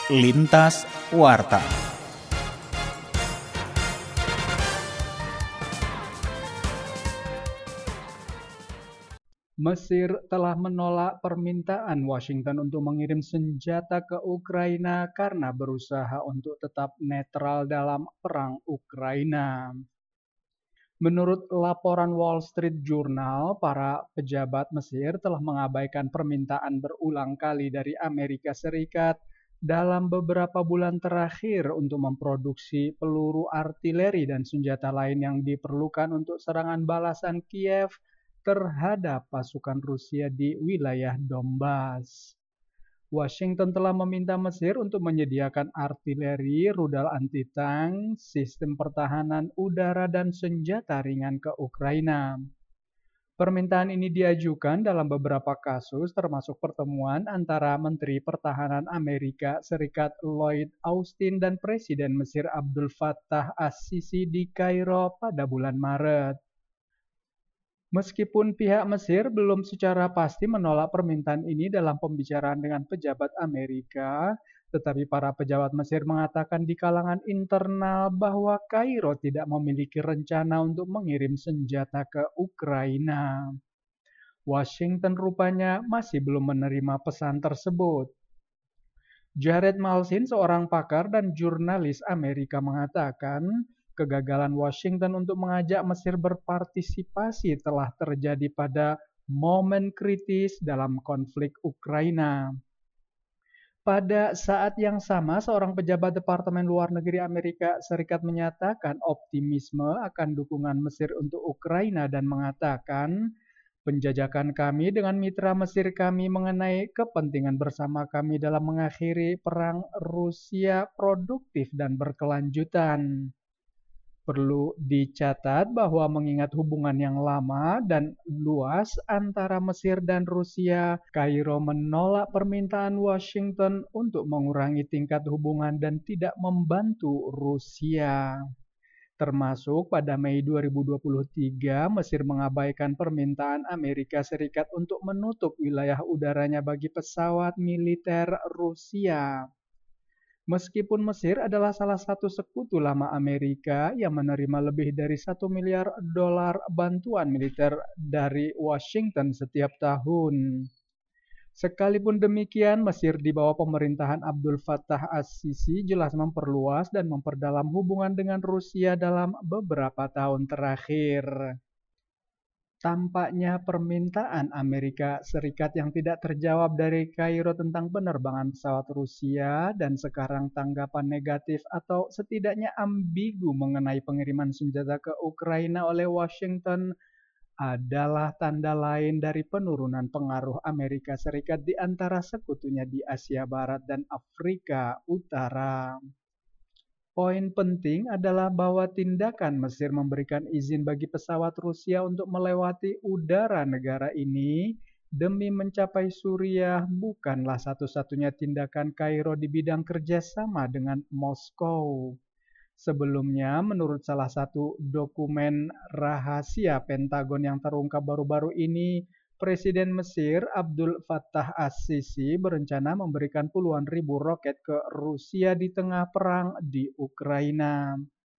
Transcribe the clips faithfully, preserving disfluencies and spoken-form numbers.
Lintas Warta. Mesir telah menolak permintaan Washington untuk mengirim senjata ke Ukraina karena berusaha untuk tetap netral dalam perang Ukraina. Menurut laporan Wall Street Journal, para pejabat Mesir telah mengabaikan permintaan berulang kali dari Amerika Serikat dalam beberapa bulan terakhir untuk memproduksi peluru artileri dan senjata lain yang diperlukan untuk serangan balasan Kiev terhadap pasukan Rusia di wilayah Donbas. Washington telah meminta Mesir untuk menyediakan artileri, rudal anti-tank, sistem pertahanan udara, dan senjata ringan ke Ukraina. Permintaan ini diajukan dalam beberapa kasus, termasuk pertemuan antara Menteri Pertahanan Amerika Serikat Lloyd Austin dan Presiden Mesir Abdul Fattah as-Sisi di Kairo pada bulan Maret. Meskipun pihak Mesir belum secara pasti menolak permintaan ini dalam pembicaraan dengan pejabat Amerika, tetapi para pejabat Mesir mengatakan di kalangan internal bahwa Kairo tidak memiliki rencana untuk mengirim senjata ke Ukraina. Washington rupanya masih belum menerima pesan tersebut. Jared Malsin, seorang pakar dan jurnalis Amerika, mengatakan kegagalan Washington untuk mengajak Mesir berpartisipasi telah terjadi pada momen kritis dalam konflik Ukraina. Pada saat yang sama, seorang pejabat Departemen Luar Negeri Amerika Serikat menyatakan optimisme akan dukungan Mesir untuk Ukraina dan mengatakan, penjajakan kami dengan mitra Mesir kami mengenai kepentingan bersama kami dalam mengakhiri perang Rusia produktif dan berkelanjutan. Perlu dicatat bahwa mengingat hubungan yang lama dan luas antara Mesir dan Rusia, Kairo menolak permintaan Washington untuk mengurangi tingkat hubungan dan tidak membantu Rusia. Termasuk pada Mei dua ribu dua puluh tiga, Mesir mengabaikan permintaan Amerika Serikat untuk menutup wilayah udaranya bagi pesawat militer Rusia. Meskipun Mesir adalah salah satu sekutu lama Amerika yang menerima lebih dari satu miliar dolar bantuan militer dari Washington setiap tahun. Sekalipun demikian, Mesir di bawah pemerintahan Abdul Fattah as-Sisi jelas memperluas dan memperdalam hubungan dengan Rusia dalam beberapa tahun terakhir. Tampaknya permintaan Amerika Serikat yang tidak terjawab dari Kairo tentang penerbangan pesawat Rusia dan sekarang tanggapan negatif atau setidaknya ambigu mengenai pengiriman senjata ke Ukraina oleh Washington adalah tanda lain dari penurunan pengaruh Amerika Serikat di antara sekutunya di Asia Barat dan Afrika Utara. Poin penting adalah bahwa tindakan Mesir memberikan izin bagi pesawat Rusia untuk melewati udara negara ini demi mencapai Suriah bukanlah satu-satunya tindakan Kairo di bidang kerjasama dengan Moskow. Sebelumnya, menurut salah satu dokumen rahasia Pentagon yang terungkap baru-baru ini, Presiden Mesir Abdul Fattah as-Sisi berencana memberikan puluhan ribu roket ke Rusia di tengah perang di Ukraina.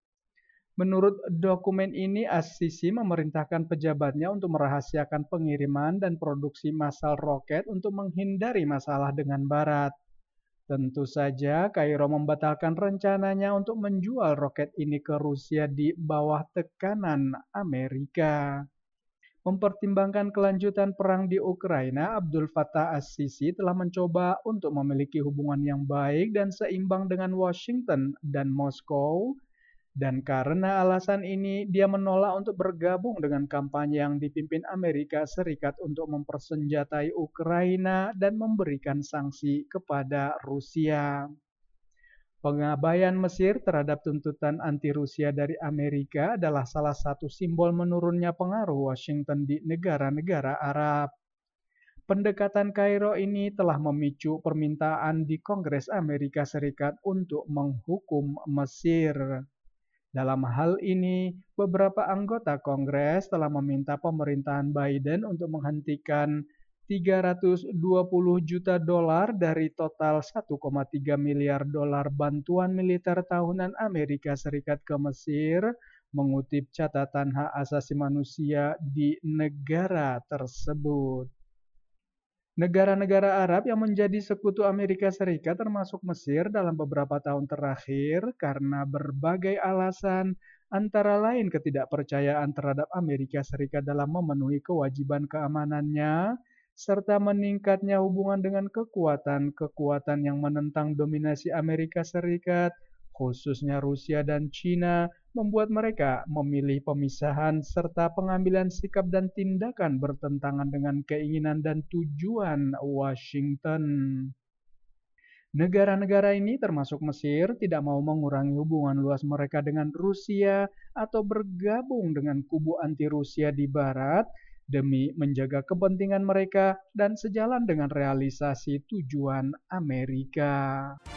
Menurut dokumen ini, as-Sisi memerintahkan pejabatnya untuk merahasiakan pengiriman dan produksi massal roket untuk menghindari masalah dengan Barat. Tentu saja, Kairo membatalkan rencananya untuk menjual roket ini ke Rusia di bawah tekanan Amerika. Mempertimbangkan kelanjutan perang di Ukraina, Abdul Fattah as-Sisi telah mencoba untuk memiliki hubungan yang baik dan seimbang dengan Washington dan Moskow, dan karena alasan ini dia menolak untuk bergabung dengan kampanye yang dipimpin Amerika Serikat untuk mempersenjatai Ukraina dan memberikan sanksi kepada Rusia. Pengabaian Mesir terhadap tuntutan anti-Rusia dari Amerika adalah salah satu simbol menurunnya pengaruh Washington di negara-negara Arab. Pendekatan Kairo ini telah memicu permintaan di Kongres Amerika Serikat untuk menghukum Mesir. Dalam hal ini, beberapa anggota Kongres telah meminta pemerintahan Biden untuk menghentikan tiga ratus dua puluh juta dolar dari total satu koma tiga miliar dolar bantuan militer tahunan Amerika Serikat ke Mesir, mengutip catatan hak asasi manusia di negara tersebut. Negara-negara Arab yang menjadi sekutu Amerika Serikat termasuk Mesir dalam beberapa tahun terakhir karena berbagai alasan, antara lain ketidakpercayaan terhadap Amerika Serikat dalam memenuhi kewajiban keamanannya, serta meningkatnya hubungan dengan kekuatan-kekuatan yang menentang dominasi Amerika Serikat, khususnya Rusia dan China, membuat mereka memilih pemisahan serta pengambilan sikap dan tindakan bertentangan dengan keinginan dan tujuan Washington. Negara-negara ini termasuk Mesir tidak mau mengurangi hubungan luas mereka dengan Rusia atau bergabung dengan kubu anti-Rusia di barat demi menjaga kepentingan mereka dan sejalan dengan realisasi tujuan Amerika.